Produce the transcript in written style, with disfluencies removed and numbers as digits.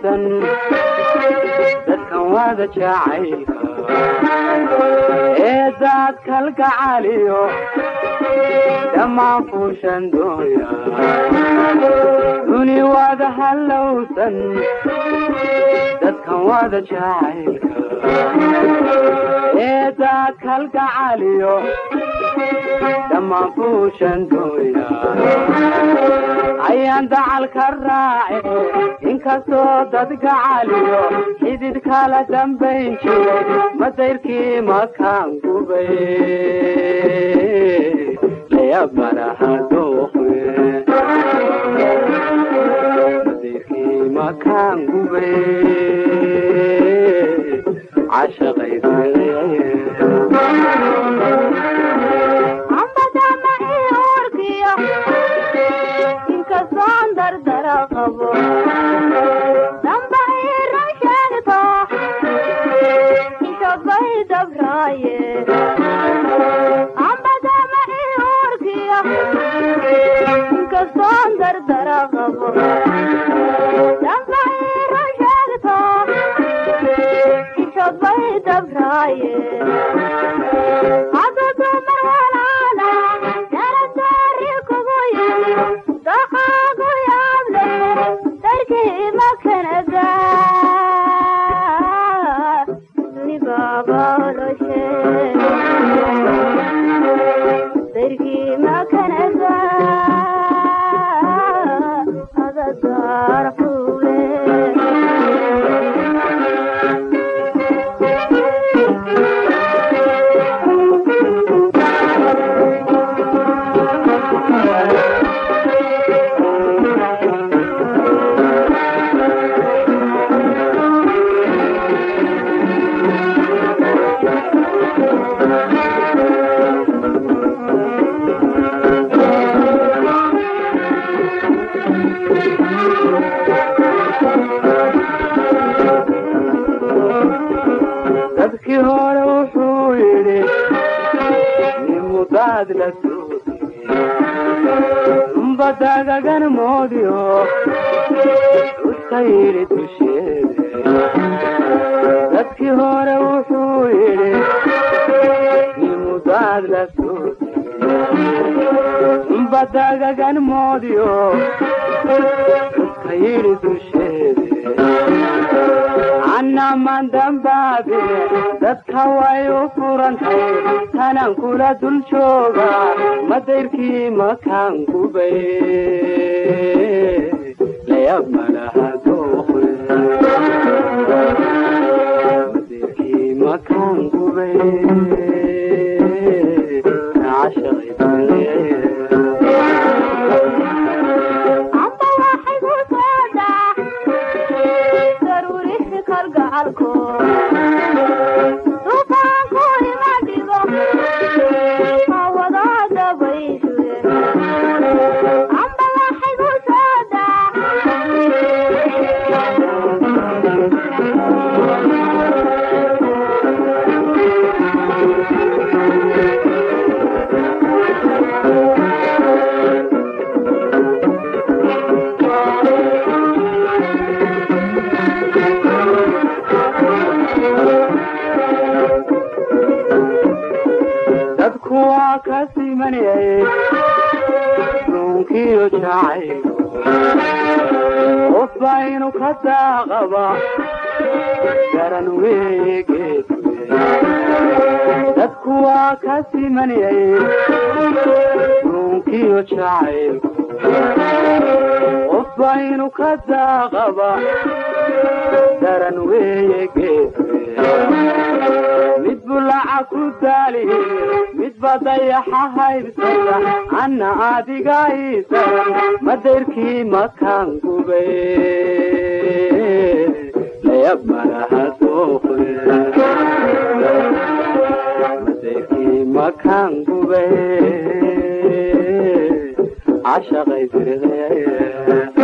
هلوسن dadkan wada jacaylka ee dadka kalgacaliyo dhammaan fuushan dooya duni wada halowsan dadkan wada jacaylka ee dadka kalgacaliyo dhammaan fuushan dooya ayaan dacalka raaci inkastoo dad gacaliyo xidid kala dambayn jiray madayrkii makaan gubay layab malaha dooqwe madayrkii makaan gubay cashaqaysay daraqabo damba irashagto intobay dabraye ambada ma irkiya kason daraqabo damba irashagto intobay dabraye adado marwala yaradari kuboye daqago makanada duni baba loshe dergi makanada adadar khule badagagan moodiyo uskayiri dusheede dadkii hore wuxuu yidhi nimudaad la soodi badagagan moodiyo uskayiri dusheede annaman dambaabine dadka way u furantay tanan kula dul jooga madayrkii makaan gubay layab malaha dooqwe madayrkii makaan gubay cashaqaysay runkiyo jacaylo qof baynu ka daaqaba garan weegeedwe dadku waa ka simanayay runkiyo jacaylo qof baynu ka daaqaba garan weegeedwe mid bulaca ku daaliye mid badayaxa haybsada anna adiga iisaran madayrkii makaan gubay layab malaha dooqwe madayrkii makaan gubay cashaqaysay